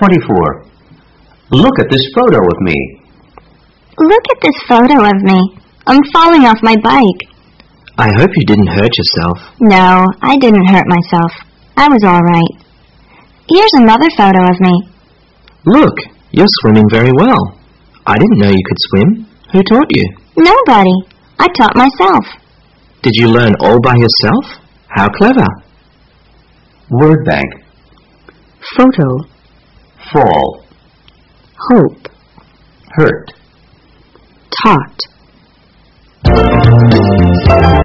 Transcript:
24. Look at this photo of me. Look at this photo of me. I'm falling off my bike. I hope you didn't hurt yourself. No, I didn't hurt myself. I was all right. Here's another photo of me. Look, you're swimming very well. I didn't know you could swim. Who taught you? Nobody. I taught myself. Did you learn all by yourself? How clever. Word bank. Photo. Fall. Hope. Hurt. Taught.